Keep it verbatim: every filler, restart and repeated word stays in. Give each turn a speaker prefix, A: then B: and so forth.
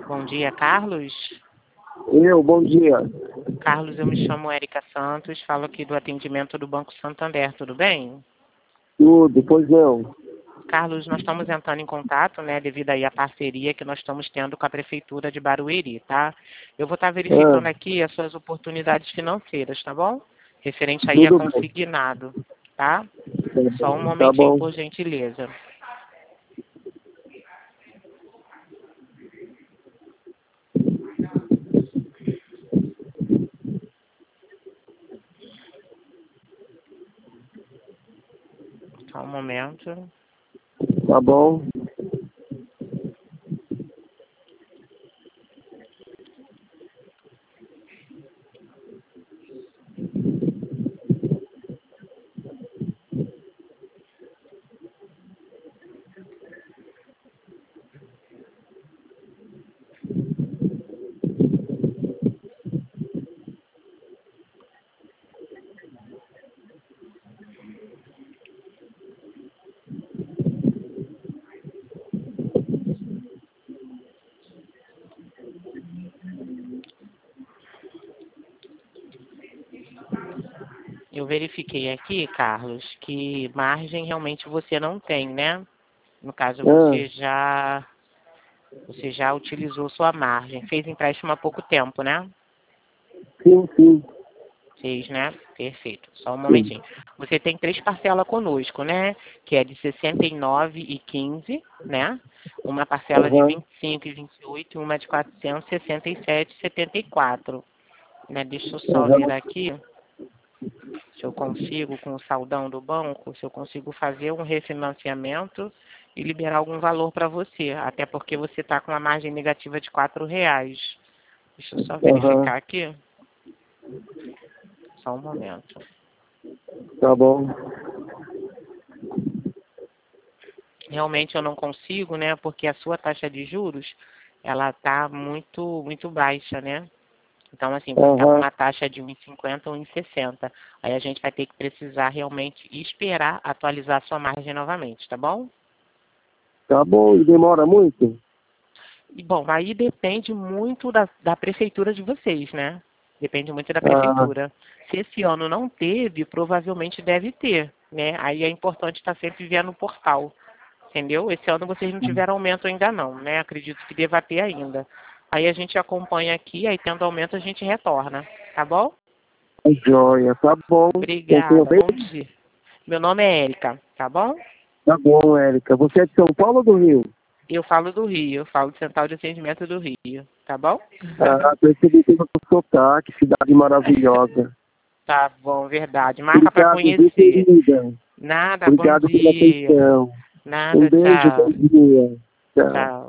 A: Bom dia, Carlos.
B: Eu, bom dia.
A: Carlos, eu me chamo Érica Santos, falo aqui do atendimento do Banco Santander, tudo bem?
B: Tudo, pois não.
A: Carlos, nós estamos entrando em contato, né, devido aí à parceria que nós estamos tendo com a Prefeitura de Barueri, tá? Eu vou estar verificando
B: Ah,
A: aqui as suas oportunidades financeiras, tá bom? Referente aí a
B: tudo bem.
A: consignado, tá? Só um
B: Tá
A: momentinho,
B: bom.
A: por gentileza. Só um momento.
B: Tá bom.
A: Eu verifiquei aqui, Carlos, que margem realmente você não tem, né? No caso,
B: Ah,
A: você já, você já utilizou sua margem. Fez empréstimo há pouco tempo, né?
B: sim, sim.
A: Fez, né? Perfeito. Só um
B: Sim.
A: momentinho. Você tem três parcelas conosco, né? Que é de sessenta e nove e quinze, né? Uma parcela de
B: Aham.
A: vinte e cinco e vinte e oito e uma de quatrocentos e sessenta e sete e setenta e quatro, né? Deixa eu só ver
B: Aham.
A: aqui se eu consigo, com o saldão do banco, se eu consigo fazer um refinanciamento e liberar algum valor para você. Até porque você está com uma margem negativa de quatro reais. Deixa eu só
B: Aham.
A: verificar aqui. Só um momento.
B: Tá bom.
A: Realmente eu não consigo, né? Porque a sua taxa de juros, ela tá muito, muito baixa, né? Então, assim, você está com
B: Aham.
A: uma taxa de um e cinquenta ou um e sessenta. Aí a gente vai ter que precisar realmente esperar atualizar a sua margem novamente, tá bom?
B: Tá bom. E demora muito?
A: E, bom, aí depende muito da, da prefeitura de vocês, né? Depende muito da
B: Ah,
A: prefeitura. Se esse ano não teve, provavelmente deve ter, né? Aí é importante estar sempre vendo no portal, entendeu? Esse ano vocês não tiveram aumento ainda não, né? Acredito que deva ter ainda. Aí a gente acompanha aqui, aí tendo aumento a gente retorna, tá bom?
B: joia. Tá bom. Confio
A: Obrigada,
B: bem?
A: bom dia. Meu nome é Érica, tá bom?
B: Tá bom, Érica. Você é de São Paulo ou do Rio?
A: Eu falo do Rio, eu falo do Central de Atendimento do Rio, tá bom?
B: Ah, percebi pelo sotaque. Cidade maravilhosa.
A: Tá bom, verdade. Marca para
B: Obrigado, viu,
A: conhecer.
B: querida?
A: Nada, bom
B: Obrigado pela
A: dia.
B: atenção. Um
A: Nada,
B: beijo, bom
A: tchau.
B: dia. Tchau.
A: Tchau.